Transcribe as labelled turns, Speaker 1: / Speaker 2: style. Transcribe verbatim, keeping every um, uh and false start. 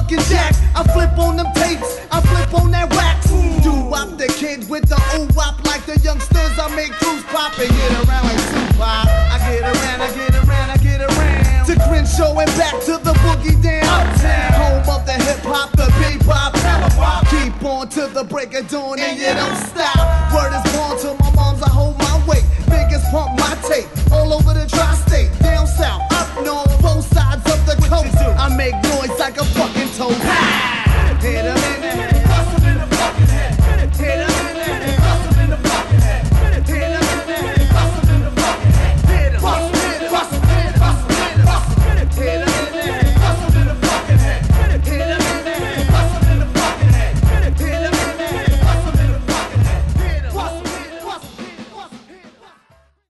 Speaker 1: fucking jack. I flip on them tapes, I flip on that wax. Do wop the kid with the ooh wop like the youngsters. I make crews pop and get around like Tupac. I get around, I get around, I get around. To Crenshaw and back to the boogie down. Uptown. Home of the hip hop, the bebop. Keep on to the break of dawn and you don't stop. Word is born to my moms, I hold my weight. Biggest pump my tape all over the tri-state. Down south, up north, both sides of the coast. I make noise like a fucking toad.